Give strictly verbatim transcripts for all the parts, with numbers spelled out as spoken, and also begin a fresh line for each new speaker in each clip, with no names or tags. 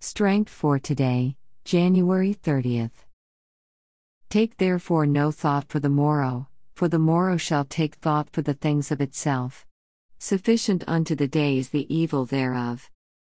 Strength for today, January thirtieth. Take therefore no thought for the morrow, for the morrow shall take thought for the things of itself. Sufficient unto the day is the evil thereof.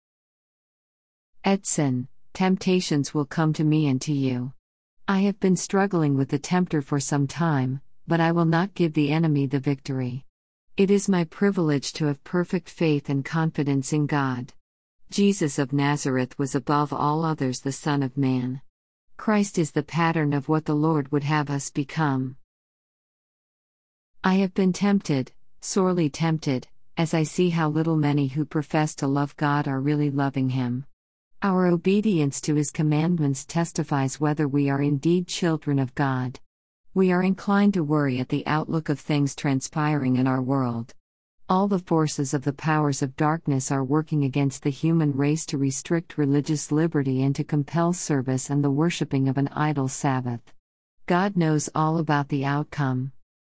Edson, temptations will come to me and to you. I have been struggling with the tempter for some time, but I will not give the enemy the victory. It is my privilege to have perfect faith and confidence in God. Jesus of Nazareth was above all others the Son of Man. Christ is the pattern of what the Lord would have us become. I have been tempted, sorely tempted, as I see how little many who profess to love God are really loving Him. Our obedience to His commandments testifies whether we are indeed children of God. We are inclined to worry at the outlook of things transpiring in our world. All the forces of the powers of darkness are working against the human race to restrict religious liberty and to compel service and the worshipping of an idol Sabbath. God knows all about the outcome.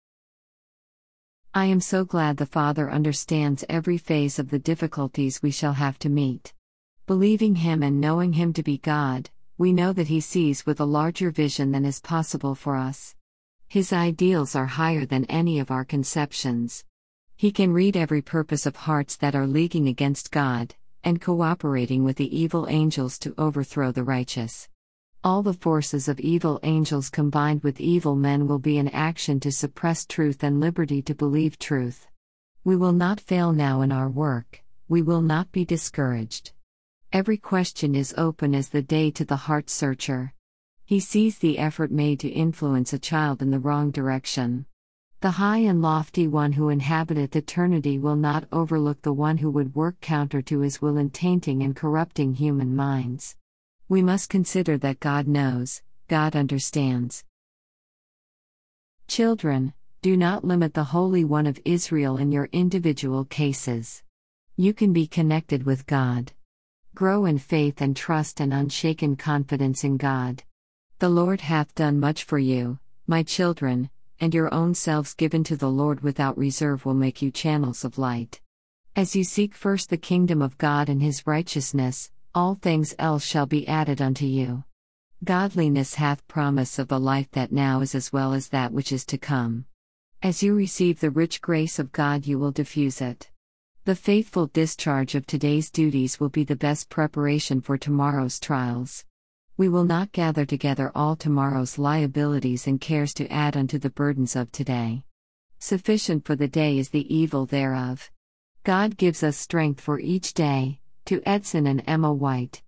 I am so glad the Father understands every phase of the difficulties we shall have to meet. Believing Him and knowing Him to be God, we know that He sees with a larger vision than is possible for us. His ideals are higher than any of our conceptions. He can read every purpose of hearts that are leaguing against God, and cooperating with the evil angels to overthrow the righteous. All the forces of evil angels combined with evil men will be in action to suppress truth and liberty to believe truth. We will not fail now in our work, we will not be discouraged. Every question is open as the day to the heart searcher. He sees the effort made to influence a child in the wrong direction. The high and lofty one who inhabiteth eternity will not overlook the one who would work counter to His will in tainting and corrupting human minds. We must consider that God knows, God understands. Children, do not limit the Holy One of Israel in your individual cases. You can be connected with God. Grow in faith and trust and unshaken confidence in God. The Lord hath done much for you, my children, and your own selves given to the Lord without reserve will make you channels of light. As you seek first the kingdom of God and His righteousness, all things else shall be added unto you. Godliness hath promise of the life that now is as well as that which is to come. As you receive the rich grace of God, you will diffuse it. The faithful discharge of today's duties will be the best preparation for tomorrow's trials. We will not gather together all tomorrow's liabilities and cares to add unto the burdens of today. Sufficient for the day is the evil thereof. God gives us strength for each day. To Edson and Emma White.